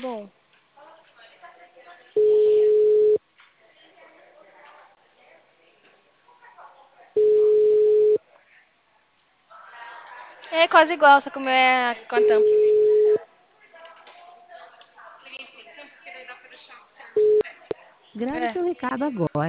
nenhum. É quase igual, só que o meu é com a tampa. Grave É. seu recado agora.